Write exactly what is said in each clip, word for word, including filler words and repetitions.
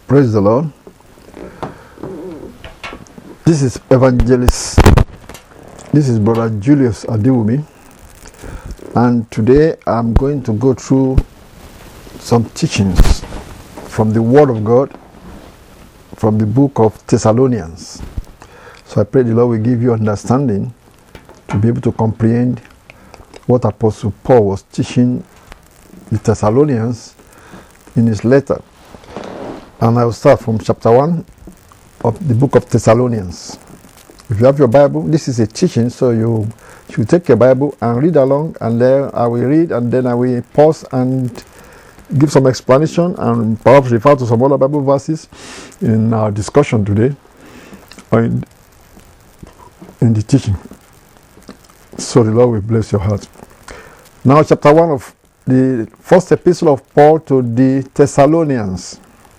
Praise the Lord. This is Evangelist. This is Brother Julius Adewumi. And today I'm going to go through some teachings from the Word of God, from the book of Thessalonians. So I pray the Lord will give you understanding to be able to comprehend what Apostle Paul was teaching the Thessalonians in his letter. And I will start from chapter one of the book of Thessalonians. If you have your Bible, this is a teaching, so you should take your Bible and read along, and then I will read, and then I will pause and give some explanation and perhaps refer to some other Bible verses in our discussion today or in, in the teaching. So the Lord will bless your heart. Now, chapter one of the first epistle of Paul to the Thessalonians.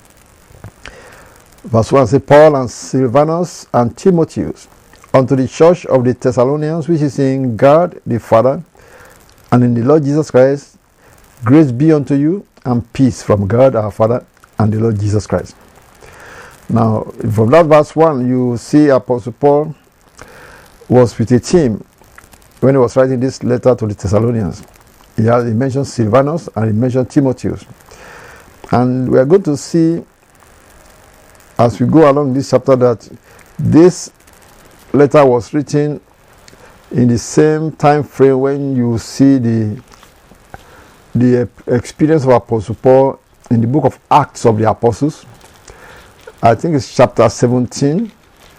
Verse one says, Paul and Silvanus and Timotheus, unto the church of the Thessalonians, which is in God the Father, and in the Lord Jesus Christ, grace be unto you, and peace from God our Father and the Lord Jesus Christ. Now, from that verse one, you see Apostle Paul was with a team when he was writing this letter to the Thessalonians. He, has, he mentioned Silvanus and he mentioned Timotheus. And we are going to see as we go along this chapter that this letter was written in the same time frame when you see the the experience of Apostle Paul in the book of Acts of the Apostles. I think it's chapter seventeen.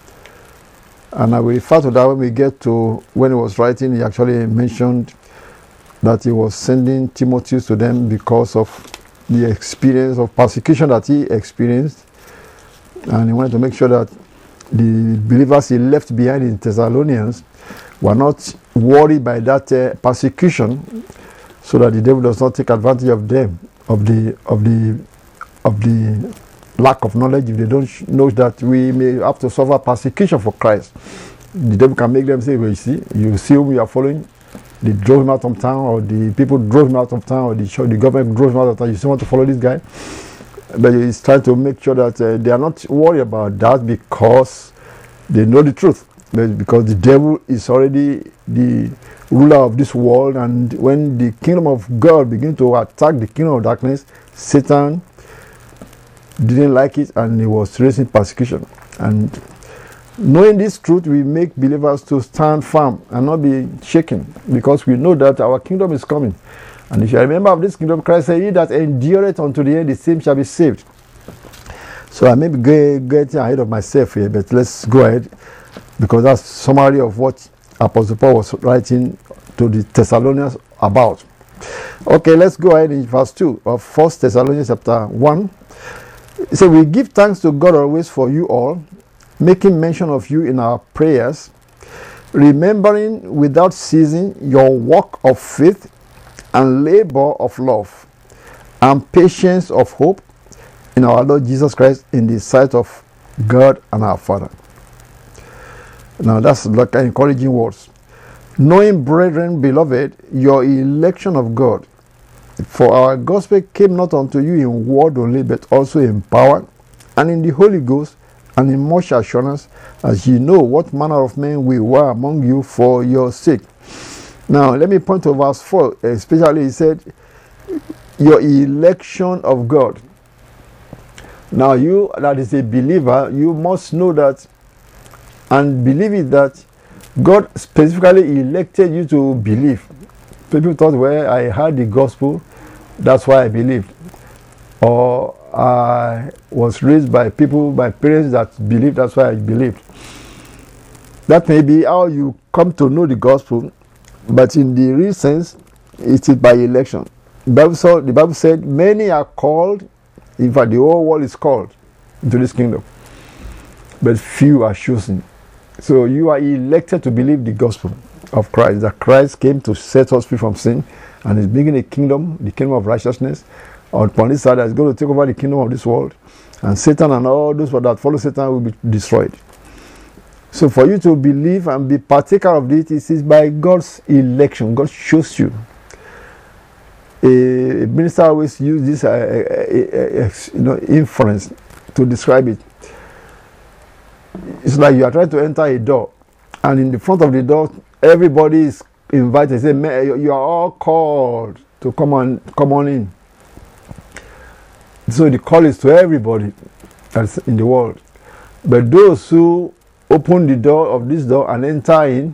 And I will refer to that when we get to when he was writing. He actually mentioned that he was sending Timothy to them because of the experience of persecution that he experienced. And he wanted to make sure that the believers he left behind in Thessalonians were not worried by that uh, persecution, so that the devil does not take advantage of them, of the of the of the lack of knowledge. If they don't know that we may have to suffer persecution for Christ, the devil can make them say, well, you see, you see whom you are following, they drove him out of town, or the people drove him out of town, or the, the government drove him out of town, you still want to follow this guy? But he's trying to make sure that uh, they are not worried about that because they know the truth. But because the devil is already the ruler of this world, and when the kingdom of God begins to attack the kingdom of darkness, Satan didn't like it and he was raising persecution. And knowing this truth, we make believers to stand firm and not be shaken, because we know that our kingdom is coming. And if you are a member of this kingdom, Christ said, he that endureth unto the end, the same shall be saved. So I may be getting ahead of myself here, but let's go ahead, because that's summary of what Apostle Paul was writing to the Thessalonians about. Okay, let's go ahead in verse two of First Thessalonians chapter one. It says, we give thanks to God always for you all, making mention of you in our prayers, remembering without ceasing your work of faith and labor of love and patience of hope in our Lord Jesus Christ in the sight of God and our Father. Now that's like encouraging words. Knowing, brethren, beloved, your election of God, for our gospel came not unto you in word only, but also in power and in the Holy Ghost and in much assurance, as ye know what manner of men we were among you for your sake. Now, let me point to verse four, especially he said, your election of God. Now, you that is a believer, you must know that and believe it that God specifically elected you to believe. People thought, well, I heard the gospel, that's why I believed. Or I was raised by people, by parents that believed, that's why I believed. That may be how you come to know the gospel, but in the real sense, it is by election. The Bible, saw, the Bible said, many are called, in fact, the whole world is called into this kingdom, but few are chosen. So you are elected to believe the gospel of Christ, that Christ came to set us free from sin and is bringing a kingdom, the kingdom of righteousness, upon this side that is going to take over the kingdom of this world, and Satan and all those that follow Satan will be destroyed. So for you to believe and be partaker of it, it is by God's election. God chose you. A minister always use this uh, uh, uh, you know, inference to describe it. It's like you are trying to enter a door, and in the front of the door, everybody is invited. Say, you are all called to come on, come on in. So the call is to everybody that's in the world. But those who open the door of this door and enter in,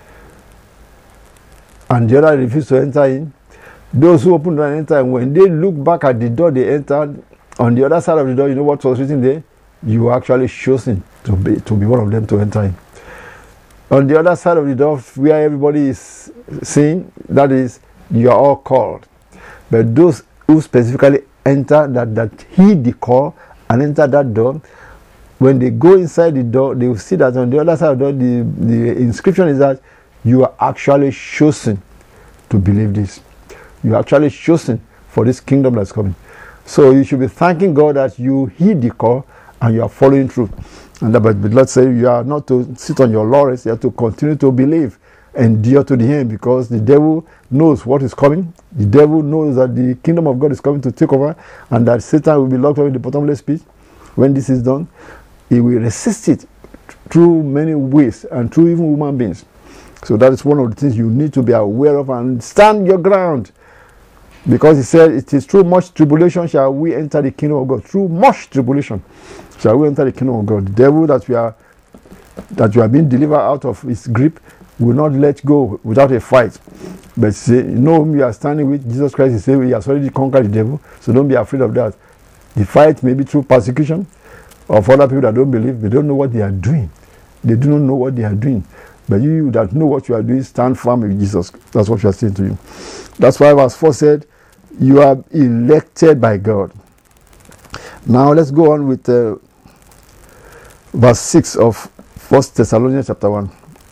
and the other refuse to enter in, those who open the door and enter in, when they look back at the door they entered, on the other side of the door, you know what was written there? You were actually chosen to be to be one of them to enter in. On the other side of the door, where everybody is seeing, that is, you are all called. But those who specifically enter, that, that heed the call and enter that door, when they go inside the door, they will see that on the other side of the door, the, the inscription is that you are actually chosen to believe this. You are actually chosen for this kingdom that's coming. So you should be thanking God that you heed the call and you are following through. And that, but let's say you are not to sit on your laurels, you have to continue to believe, endure to the end, because the devil knows what is coming. The devil knows that the kingdom of God is coming to take over, and that Satan will be locked up in the bottomless pit. When this is done, he will resist it through many ways and through even human beings. So that is one of the things you need to be aware of and stand your ground. Because he said, it is through much tribulation shall we enter the kingdom of God. Through much tribulation shall we enter the kingdom of God. The devil that we are that you are being delivered out of his grip will not let go without a fight. But say, you know whom you are standing with, Jesus Christ. He said he has already conquered the devil, so don't be afraid of that. The fight may be through persecution of other people that don't believe. They don't know what they are doing. They do not know what they are doing. But you that know what you are doing, stand firm with Jesus. That's what we are saying to you. That's why verse four said, you are elected by God. Now let's go on with uh, verse six of First Thessalonians chapter one.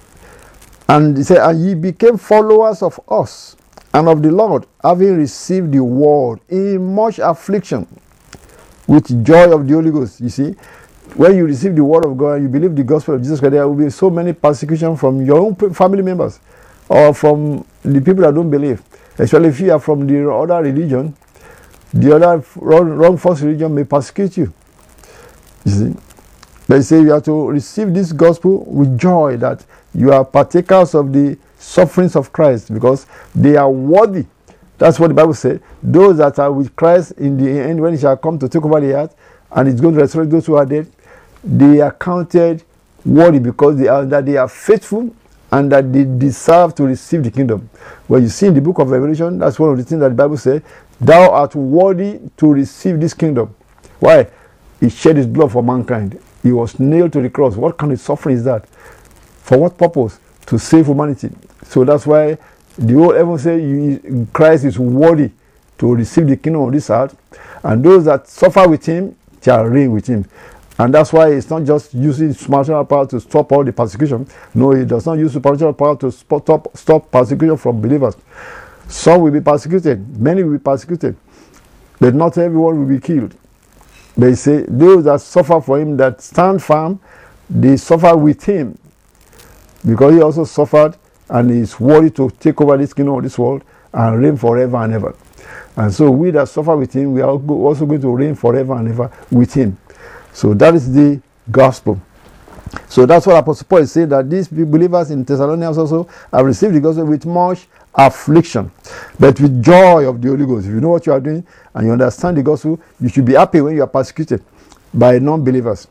And he said, and ye became followers of us and of the Lord, having received the word in much affliction, with joy of the Holy Ghost. You see, when you receive the word of God and you believe the gospel of Jesus Christ, there will be so many persecution from your own family members or from the people that don't believe. Especially if you are from the other religion, the other wrong, wrong false religion may persecute you. You see, they say you have to receive this gospel with joy, that you are partakers of the sufferings of Christ, because they are worthy. That's what the Bible says. Those that are with Christ in the end, when he shall come to take over the earth, and it's going to resurrect those who are dead, they are counted worthy because they are that they are faithful and that they deserve to receive the kingdom. Well, you see in the book of Revelation, that's one of the things that the Bible says, thou art worthy to receive this kingdom. Why? He shed his blood for mankind. He was nailed to the cross. What kind of suffering is that? For what purpose? To save humanity. So that's why the old heaven says Christ is worthy to receive the kingdom of this earth, and those that suffer with him shall reign with him. And that's why it's not just using supernatural power to stop all the persecution. No, it does not use supernatural power to stop, stop persecution from believers. Some will be persecuted, many will be persecuted, but not everyone will be killed. They say those that suffer for him, that stand firm, they suffer with him, because he also suffered and is worthy to take over this kingdom of this world and reign forever and ever. And so we that suffer with him, we are also going to reign forever and ever with him. So that is the gospel. So that's what Apostle Paul is saying, that these believers in Thessalonians also have received the gospel with much affliction, but with joy of the Holy Ghost. If you know what you are doing and you understand the gospel, you should be happy when you are persecuted by non-believers.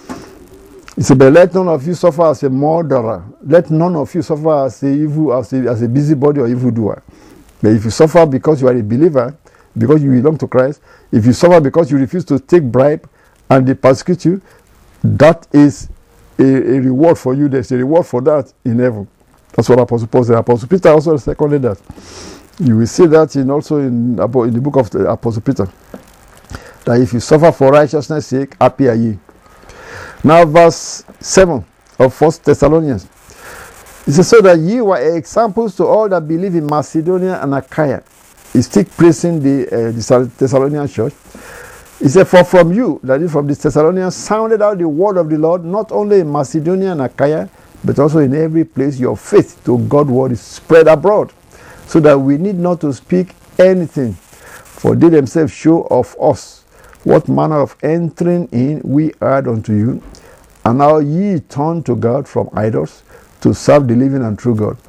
He said, but let none of you suffer as a murderer. Let none of you suffer as a evil, as a, as a busybody or evildoer. But if you suffer because you are a believer, because you belong to Christ, if you suffer because you refuse to take bribe and they persecute you, that is a, a reward for you. There's a reward for that in heaven. That's what Apostle Paul said. Apostle Peter also seconded that. You will see that in also in, in the book of the Apostle Peter, that if you suffer for righteousness' sake, happy are ye. Now verse seven of First Thessalonians. It says, so that ye were examples to all that believe in Macedonia and Achaia. He's still praising the, uh, the Thessalonian church. He said, for from you, that is from the Thessalonians, sounded out the word of the Lord, not only in Macedonia and Achaia, but also in every place your faith to God's word is spread abroad, so that we need not to speak anything, for they themselves show of us what manner of entering in we had unto you, and how ye turned to God from idols to serve the living and true God,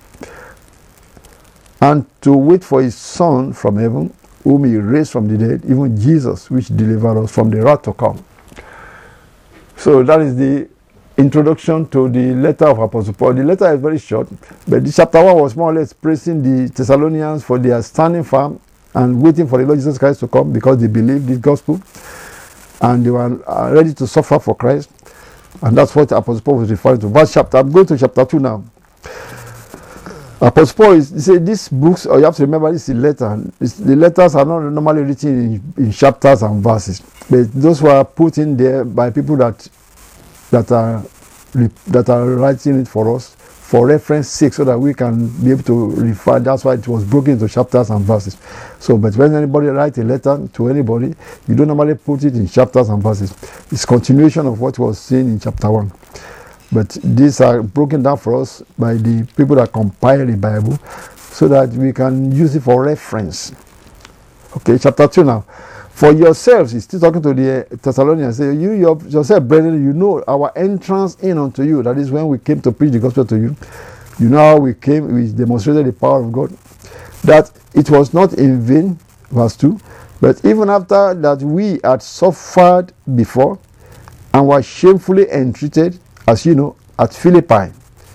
and to wait for his Son from heaven, whom he raised from the dead, even Jesus, which delivered us from the wrath to come. So that is the introduction to the letter of Apostle Paul. The letter is very short, but the chapter one was more or less praising the Thessalonians for their standing firm and waiting for the Lord Jesus Christ to come, because they believed this gospel and they were ready to suffer for Christ. And that's what Apostle Paul was referring to. Verse chapter, I'm going to chapter two now. Apostle Paul is, he said, these books, or you have to remember, this is a letter. It's, the letters are not normally written in, in chapters and verses, but those were put in there by people that that are that are writing it for us for reference sake, so that we can be able to refer. That's why it was broken into chapters and verses. So, but when anybody writes a letter to anybody, you don't normally put it in chapters and verses. It's continuation of what was seen in chapter one. But these are broken down for us by the people that compile the Bible, so that we can use it for reference. Okay, chapter two now. For yourselves, he's still talking to the Thessalonians, say, you yourself, brethren, you know our entrance in unto you. That is when we came to preach the gospel to you. You know how we came, we demonstrated the power of God. That it was not in vain, verse two, but even after that we had suffered before and were shamefully entreated, as you know, at Philippi,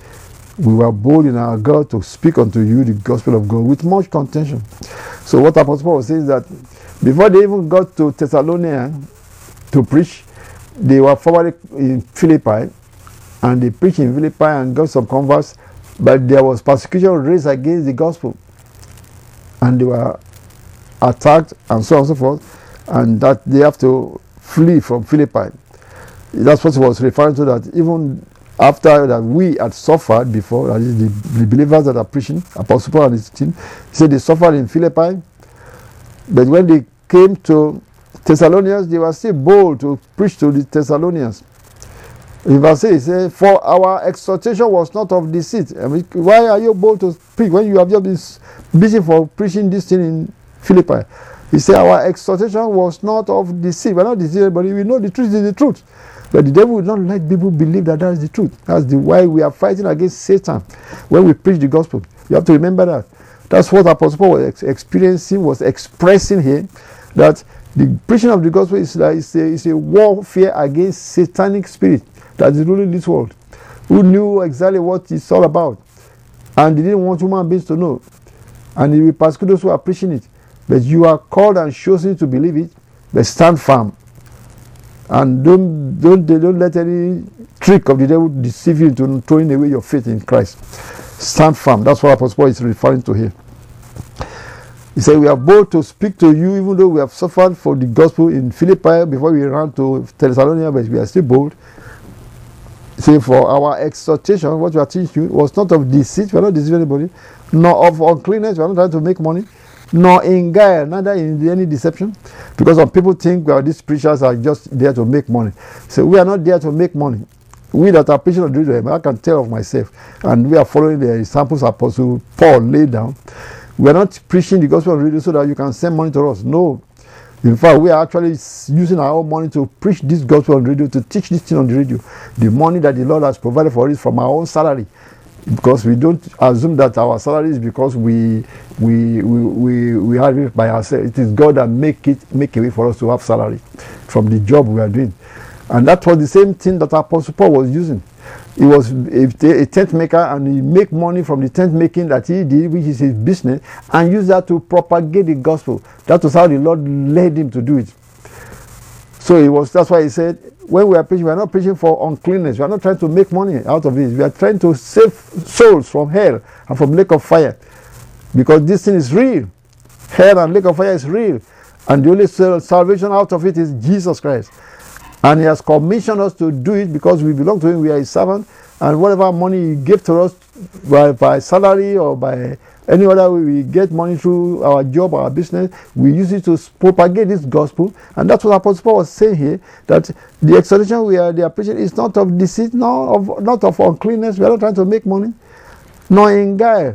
we were bold in our God to speak unto you the gospel of God with much contention. So what Apostle Paul was saying is that before they even got to Thessalonica to preach, they were forwarded in Philippi, and they preached in Philippi and got some converts, but there was persecution raised against the gospel, and they were attacked and so on and so forth, and that they have to flee from Philippi. That's what he was referring to, that even after that we had suffered before, that is the, the believers that are preaching, Apostle Paul and his team, he said they suffered in Philippi, but when they came to Thessalonians, they were still bold to preach to the Thessalonians. In verse eight, he said, for our exhortation was not of deceit. I mean, why are you bold to speak when you have just been busy for preaching this thing in Philippi? He said, our exhortation was not of deceit. We're not deceived, but we know the truth is the truth. But the devil would not let people believe that that is the truth. That's the why we are fighting against Satan when we preach the gospel. You have to remember that. That's what Apostle Paul was ex- experiencing, was expressing here, that the preaching of the gospel is, like, is, a, is a warfare against satanic spirit that is ruling this world, who knew exactly what it's all about, and they didn't want human beings to know, and they will persecute those who are preaching it. But you are called and chosen to believe it, but stand firm, and don't don't don't let any trick of the devil deceive you into throwing away your faith in Christ. Stand firm. That's what Apostle Paul is referring to here. He said, we are bold to speak to you, even though we have suffered for the gospel in Philippi before we ran to Thessalonica, but we are still bold. He said, for our exhortation, what we are teaching you, was not of deceit, we are not deceiving anybody, nor of uncleanness, we are not trying to make money, nor in guile, neither in any deception. Because some people think, well, these preachers are just there to make money. So we are not there to make money. We that are preaching of the gospel, I can tell of myself, and we are following the examples Apostle Paul laid down. We are not preaching the gospel of radio so that you can send money to us. No. In fact, we are actually using our own money to preach this gospel on radio, to teach this thing on the radio. The money that the Lord has provided for us from our own salary. Because we don't assume that our salary is because we we we we, we have it by ourselves. It is God that make it make a way for us to have salary from the job we are doing. And that was the same thing that Apostle Paul was using. He was a, a tent maker, and he make money from the tent making that he did, which is his business, and use that to propagate the gospel. That was how the Lord led him to do it. So it was. That's why he said, when we are preaching, we are not preaching for uncleanness. We are not trying to make money out of this. We are trying to save souls from hell and from lake of fire, because this thing is real. Hell and lake of fire is real, and the only salvation out of it is Jesus Christ. And he has commissioned us to do it because we belong to him. We are his servant, and whatever money he gave to us by, by salary or by any other way, we get money through our job, our business, we use it to propagate this gospel. And that's what Apostle Paul was saying here, that the exhortation we are, they are preaching is not of deceit, nor of, not of uncleanness. We are not trying to make money, nor in guile,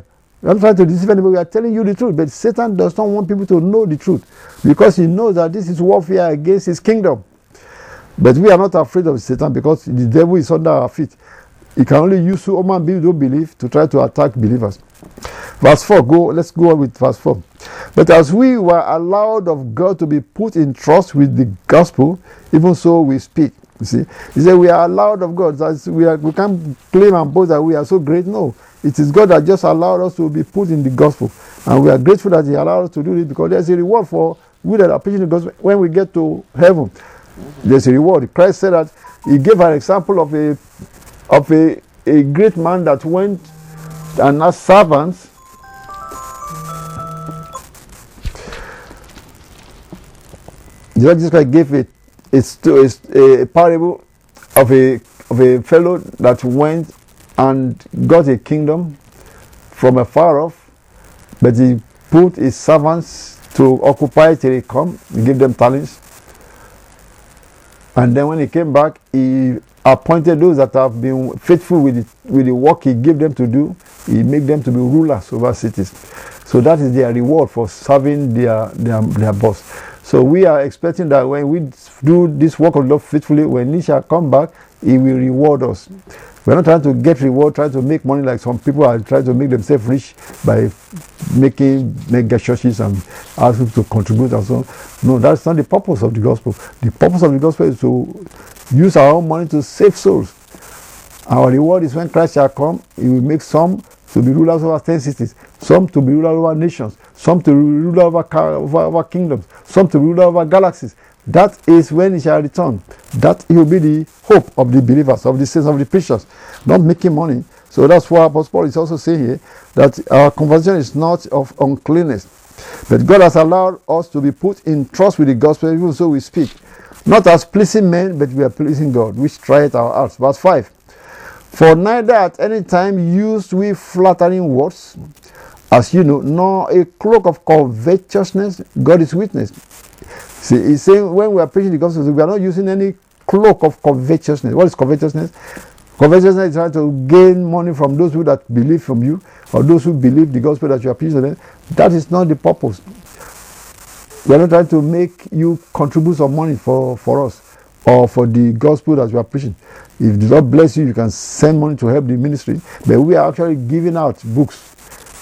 We are not trying to deceive anybody. We are telling you the truth. But Satan does not want people to know the truth because he knows that this is warfare against his kingdom. But we are not afraid of Satan because the devil is under our feet. He can only use human beings who don't believe to try to attack believers. Verse four, go, let's go on with verse four. But as we were allowed of God to be put in trust with the gospel, even so we speak. You see, he said we are allowed of God. That we are, we can't claim and boast that we are so great. No, it is God that just allowed us to be put in the gospel, and we are grateful that He allowed us to do it because there's a reward for we that are preaching the gospel when we get to heaven. There's a reward. Christ said that He gave an example of a of a, a great man that went and asked servants. The Lord Jesus Christ gave a, a, a parable of a of a fellow that went and got a kingdom from afar off, but he put his servants to occupy till he come. He gave them talents, and then when he came back, he appointed those that have been faithful with the, with the work he gave them to do. He made them to be rulers over cities. So that is their reward for serving their their, their boss. So we are expecting that when we do this work of love faithfully, when He shall come back, He will reward us. We're not trying to get reward, trying to make money like some people are trying to make themselves rich by making mega churches and asking to contribute and so on. No, that's not the purpose of the gospel. The purpose of the gospel is to use our own money to save souls. Our reward is when Christ shall come, He will make some to be rulers over ten cities, some to be rulers over nations, some to be rulers over, over, over kingdoms, some to be rulers over galaxies. That is when He shall return. That will be the hope of the believers, of the saints, of the preachers, not making money. So that's why Apostle Paul is also saying here that our conversion is not of uncleanness, but God has allowed us to be put in trust with the gospel, even so we speak. Not as pleasing men, but we are pleasing God, which trieth our hearts. Verse five. For neither at any time used we flattering words, as you know, nor a cloak of covetousness. God is witness. See, He's saying when we are preaching the gospel, we are not using any cloak of covetousness. What is covetousness? Covetousness is trying to gain money from those who that believe from you, or those who believe the gospel that you are preaching to them. That is not the purpose. We are not trying to make you contribute some money for, for us or for the gospel that you are preaching. If the Lord bless you, you can send money to help the ministry. But we are actually giving out books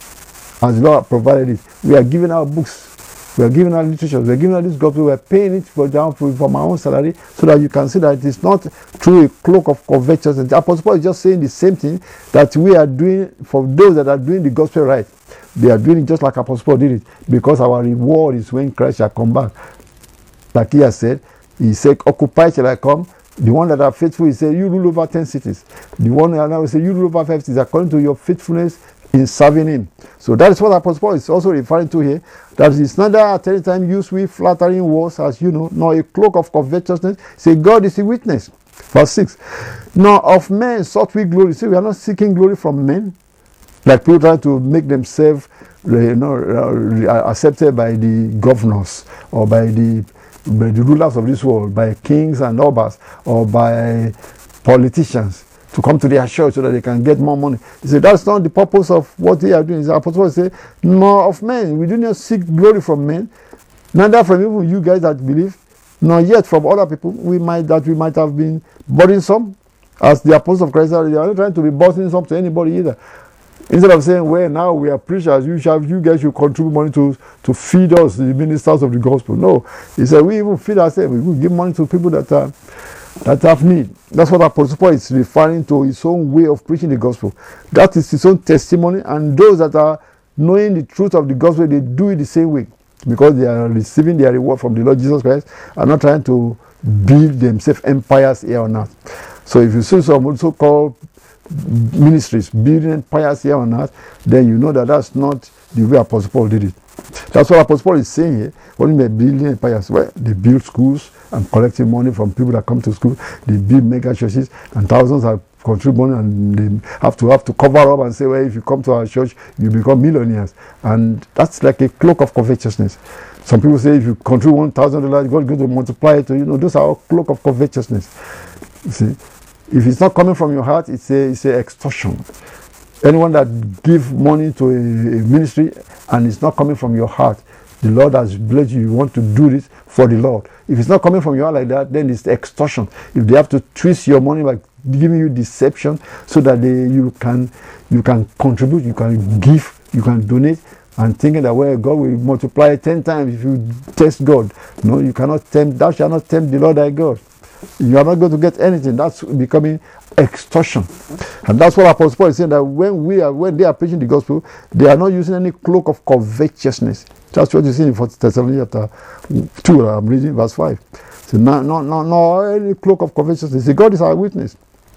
as the Lord provided it. We are giving out books. We are giving out literature. We are giving out this gospel. We are paying it for down from our own salary so that you can see that it is not through a cloak of covetousness. The Apostle Paul is just saying the same thing that we are doing for those that are doing the gospel right. They are doing it just like Apostle Paul did it, because our reward is when Christ shall come back. Like he has said, He said, occupy till I come. The one that are faithful, He said, you rule over ten cities. The one that now say, you rule over five cities according to your faithfulness in serving Him. So that is what Apostle Paul is also referring to here. That is neither at any time used with flattering words, as you know, nor a cloak of covetousness. Say, God is a witness. Verse six. Nor of men sought we glory. See, we are not seeking glory from men, like people trying to make themselves, you know, accepted by the governors or by the by the rulers of this world, by kings and nobles, or by politicians to come to their church so that they can get more money. He said that's not the purpose of what they are doing. The Apostle said, nor of men. We do not seek glory from men, neither from even you guys that believe, nor yet from other people we might that we might have been burdensome, as the apostles of Christ. They are not trying to be burdensome to anybody either. Instead of saying, well, now we are preachers, you shall, you guys should contribute money to, to feed us, the ministers of the gospel. No. He said, we even feed ourselves. We will give money to people that are, that have need. That's what Apostle Paul is referring to, his own way of preaching the gospel. That is his own testimony, and those that are knowing the truth of the gospel, they do it the same way, because they are receiving their reward from the Lord Jesus Christ and not trying to build themselves empires here on earth. So if you see some so-called ministries building empires here on earth, then you know that that's not the way Apostle Paul did it. That's what Apostle Paul is saying here. When they're building empires, well, they build schools and collecting money from people that come to school. They build mega churches, and thousands are contributing, and they have to have to cover up and say, well, if you come to our church, you become millionaires. And that's like a cloak of covetousness. Some people say if you contribute one thousand dollars, God is going to multiply it to you. Know, those are all cloak of covetousness. You see? If it's not coming from your heart, it's a it's a extortion. Anyone that give money to a, a ministry and it's not coming from your heart, the Lord has blessed you, you want to do this for the Lord. If it's not coming from your heart like that, then it's extortion. If they have to twist your money by giving you deception so that they, you can you can contribute, you can give, you can donate, and thinking that, well, God will multiply ten times if you test God. No, you cannot tempt, thou shalt not tempt the Lord thy God. You are not going to get anything. That's becoming extortion. And that's what Apostle Paul is saying, that when we are when they are preaching the gospel, they are not using any cloak of covetousness. That's what you see in First Thessalonians chapter two, I'm reading verse five. So no, no, no, no, any cloak of covetousness. See, God is our witness.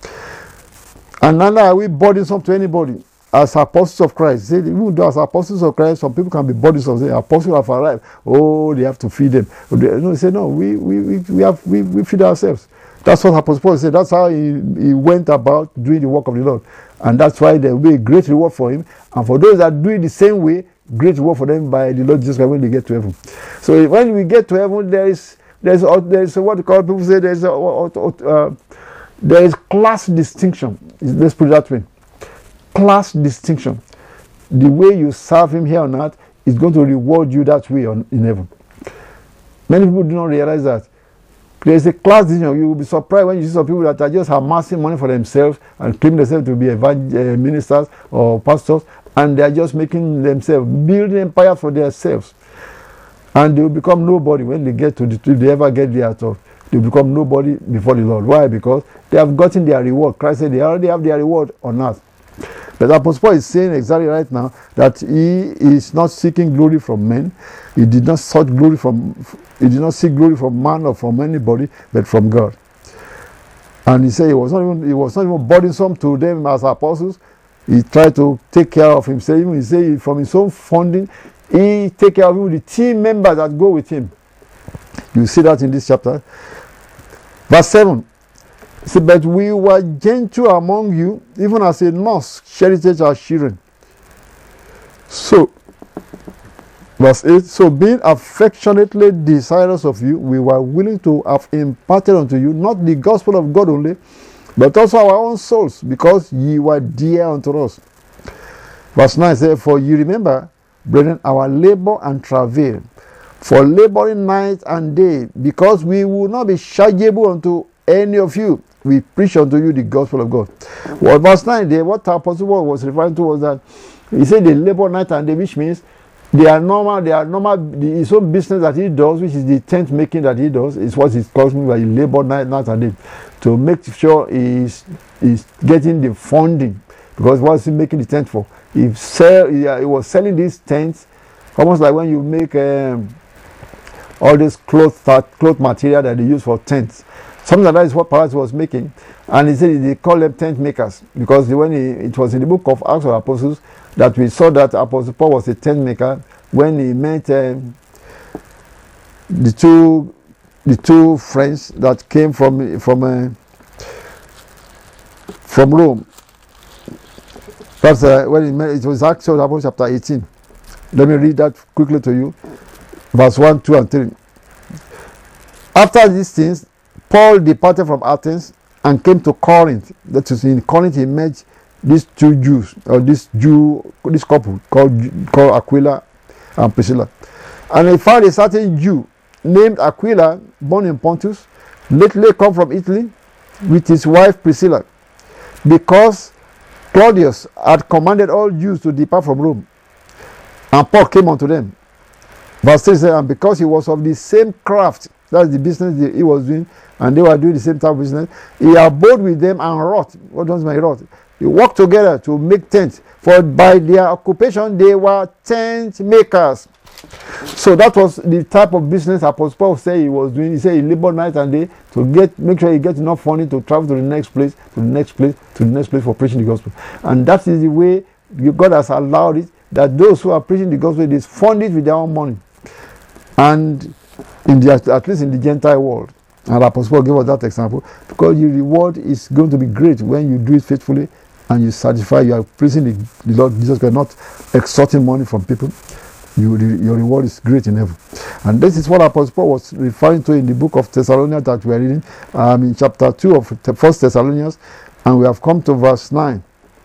And neither are we burdensome to anybody as apostles of Christ. See, even though as apostles of Christ, some people can be burdensome. Say, apostles have arrived. Oh, they have to feed them. No, they say, no, we we, we, we have we, we feed ourselves. That's what Apostle Paul said. That's how he, he went about doing the work of the Lord. And that's why there will be a great reward for him. And for those that do it the same way, great reward for them by the Lord Jesus Christ when they get to heaven. So when we get to heaven, there is there is, there is what you call people say there is a, uh, there is class distinction. Let's put it that way. Class distinction. The way you serve him here on earth is going to reward you that way on, in heaven. Many people do not realize that. There is a class distinction. You will be surprised when you see some people that are just amassing money for themselves and claim themselves to be evangel- uh, ministers or pastors, and they are just making themselves, building empire for themselves. And they will become nobody when they get to the, if they ever get there at all. They will become nobody before the Lord. Why? Because they have gotten their reward. Christ said they already have their reward on earth. But Apostle Paul is saying exactly right now that he is not seeking glory from men. He did not seek glory from he did not seek glory from man or from anybody, but from God. And he said he was not even he was not even burdensome to them as apostles. He tried to take care of himself. Even he said from his own funding, he take care of him, the team members that go with him. You see that in this chapter. Verse seven. See, but we were gentle among you, even as a nurse cherishes her children. So, verse eight, so being affectionately desirous of you, we were willing to have imparted unto you, not the gospel of God only, but also our own souls, because ye were dear unto us. Verse nine says, for you remember, brethren, our labor and travail, for laboring night and day, because we will not be chargeable unto any of you. We preach unto you the gospel of God. Well, verse nine there, what Apostle Paul was referring to was that he said they labor night and day, which means they are normal, they are normal, his own business that he does, which is the tent making that he does, is what he calls me by labor night, night and day, to make sure he's, he's getting the funding. Because what is he making the tent for? He, sell, he, he was selling these tents, almost like when you make um, all this cloth, cloth material that they use for tents. Something like that is what Paul was making. And he said they call them tent makers. Because when he, it was in the book of Acts of Apostles that we saw that Apostle Paul was a tent maker when he met um, the two the two friends that came from from uh, from Rome. That's uh, when he met, it was Acts of Apostles chapter eighteen. Let me read that quickly to you. Verse one, two, and three. After these things, Paul departed from Athens and came to Corinth. That is, in Corinth he met these two Jews, or this Jew, this couple called, called Aquila and Priscilla. And he found a certain Jew named Aquila, born in Pontus, lately come from Italy, with his wife Priscilla, because Claudius had commanded all Jews to depart from Rome. And Paul came unto them. Verse three says, and because he was of the same craft, that's the business he was doing, and they were doing the same type of business, he abode with them and wrought. What does my wrought? They worked together to make tents, for by their occupation they were tent makers. So that was the type of business Apostle Paul said he was doing. He said he labored night and day to get make sure he gets enough money to travel to the next place, to the next place, to the next place for preaching the gospel. And that is the way God has allowed it, that those who are preaching the gospel, they fund it with their own money. And in the, at least in the Gentile world. And Apostle Paul gave us that example, because your reward is going to be great when you do it faithfully and you satisfy, you are praising the, the Lord Jesus Christ, not extorting money from people. You, your reward is great in heaven. And this is what Apostle Paul was referring to in the book of Thessalonians that we are reading, um, in chapter two of First Thessalonians, and we have come to verse nine.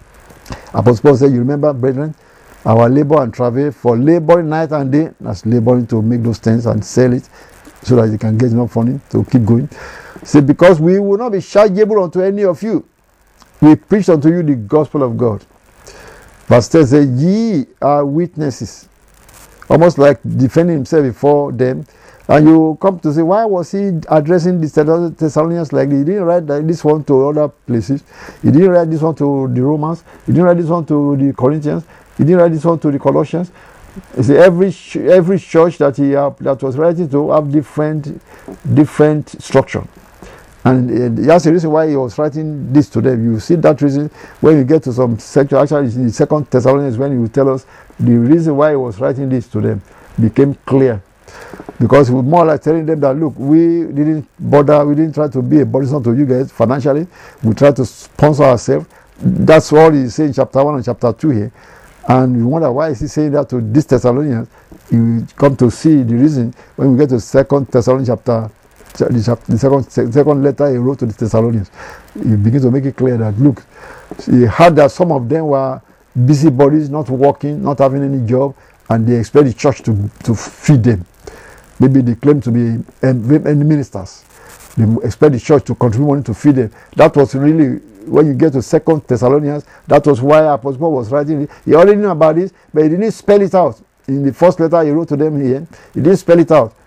Apostle Paul said, you remember, brethren, our labor and travel, for laboring night and day, that's laboring to make those things and sell it so that you can get enough money to keep going. See, because we will not be chargeable unto any of you. We preach unto you the gospel of God. Verse ten says, ye are witnesses. Almost like defending himself before them. And you come to say, why was he addressing the Thessalonians like this? He didn't write this one to other places. He didn't write this one to the Romans. He didn't write this one to the Corinthians. He didn't write this one to the Colossians. You see, every every church that he have, that was writing to have different different structure. And uh, that's the reason why he was writing this to them. You see that reason when you get to some section. Actually, in the second Thessalonians, when he will tell us the reason why he was writing this to them became clear. Because he was more like telling them that, look, we didn't bother, we didn't try to be a burdensome to you guys financially. We tried to sponsor ourselves. That's what he's saying in chapter one and chapter two here. And you wonder why is he saying that to these Thessalonians. You come to see the reason when we get to second Thessalonians chapter, the, chapter, the second, second letter he wrote to the Thessalonians. He begins to make it clear that, look, he heard that some of them were busybodies, not working, not having any job, and they expect the church to, to feed them. Maybe they claim to be any ministers. They expect the church to contribute money to feed them. That was really, when you get to Second Thessalonians, that was why Apostle Paul was writing it. He already knew about this, but he didn't spell it out. In the first letter he wrote to them here, he didn't spell it out.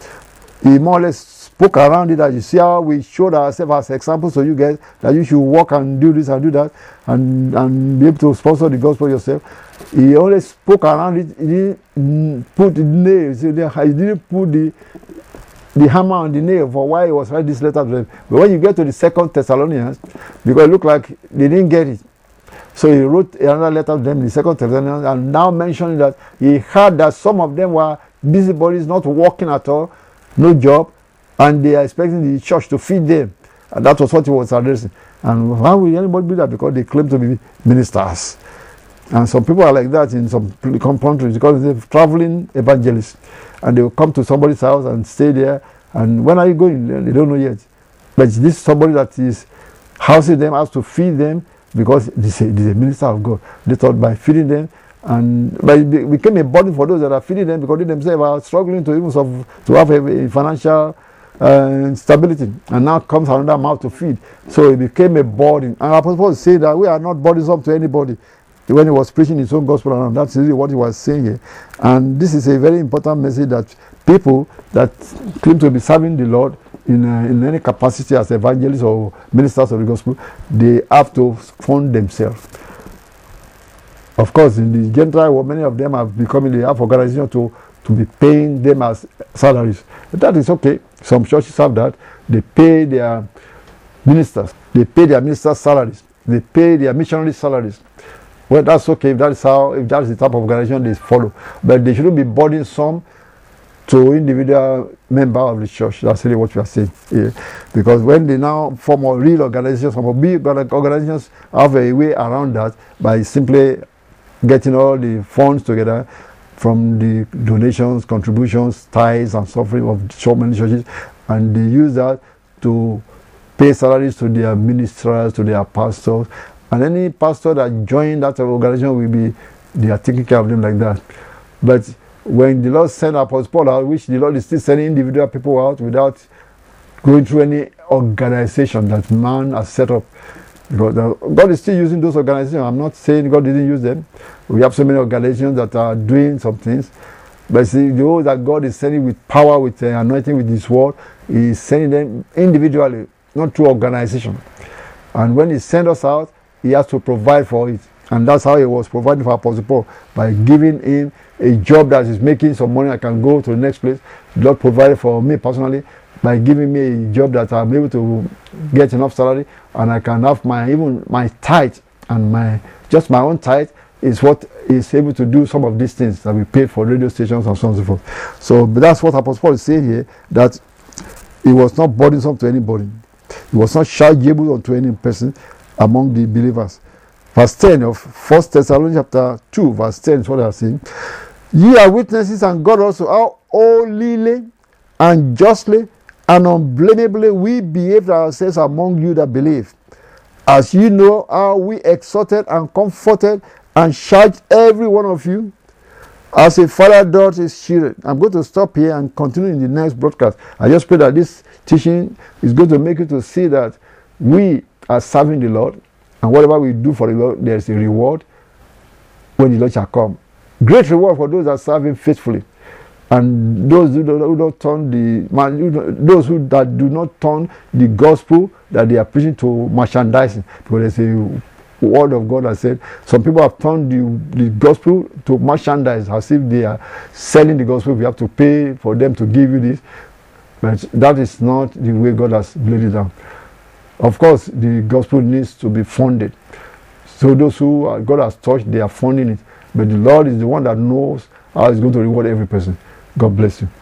He more or less spoke around it, that you see how we showed ourselves as examples to you guys, that you should work and do this and do that, and, and be able to sponsor the gospel yourself. He only spoke around it. He didn't put the nails. He didn't put the the hammer on the nail for why he was writing this letter to them. But when you get to the second Thessalonians, because it looked like they didn't get it, so he wrote another letter to them in the second Thessalonians, and now mentioning that he heard that some of them were busybodies, not working at all, no job, and they are expecting the church to feed them. And that was what he was addressing. And how will anybody do that? Because they claim to be ministers. And some people are like that in some countries because they're traveling evangelists, and they will come to somebody's house and stay there. And when are you going? They don't know yet. But this somebody that is housing them has to feed them because this is a minister of God. They thought by feeding them, and but it became a burden for those that are feeding them because they themselves are struggling to even to have a financial uh, stability. And now comes another mouth to feed. So it became a burden. And Apostle Paul said that we are not burdensome to anybody. When he was preaching his own gospel around, that's really what he was saying here. And this is a very important message that people that claim to be serving the Lord in, uh, in any capacity as evangelists or ministers of the gospel, they have to fund themselves. Of course, in the Gentile world, many of them have become, they have organizations to, to be paying them as salaries. But that is okay. Some churches have that. They pay their ministers. They pay their ministers' salaries. They pay their missionary salaries. Well, that's okay if that is how, if that's the type of organization they follow. But they shouldn't be burdensome to individual member of the church. That's really what we are saying here. Because when they now form a real organization, some big organizations have a way around that by simply getting all the funds together from the donations, contributions, tithes, and suffering of so many churches, and they use that to pay salaries to their ministers, to their pastors. And any pastor that joined that organization will be, they are taking care of them like that. But when the Lord sent Apostle Paul out, which the Lord is still sending individual people out without going through any organization that man has set up. Because God is still using those organizations. I'm not saying God didn't use them. We have so many organizations that are doing some things. But see, those that God is sending with power, with uh, anointing, with His word, He is sending them individually, not through organization. And when He sent us out, He has to provide for it. And that's how He was providing for Apostle Paul, by giving him a job that is making some money. I can go to the next place. The Lord provided for me personally by giving me a job that I'm able to get enough salary, and I can have my even my tithe, and my just my own tithe is what is able to do some of these things that we pay for radio stations and so on and so forth. So but that's what Apostle Paul is saying here, that he was not burdensome to anybody. He was not chargeable unto any person among the believers. Verse ten of First Thessalonians chapter two, verse ten is what I am saying. Ye are witnesses, and God also, how holily and justly and unblameably we behaved ourselves among you that believe. As you know how we exhorted and comforted and charged every one of you, as a father does his children. I'm going to stop here and continue in the next broadcast. I just pray that this teaching is going to make you to see that we are serving the Lord, and whatever we do for the Lord, there is a reward when the Lord shall come. Great reward for those that serve Him faithfully. And those who don't, who don't turn the, those who that do not turn the gospel that they are preaching to merchandising, because there's a word of God that said some people have turned the, the gospel to merchandise, as if they are selling the gospel. We have to pay for them to give you this, but that is not the way God has laid it down. Of course, the gospel needs to be funded. So those who are, God has touched, they are funding it. But the Lord is the one that knows how He's going to reward every person. God bless you.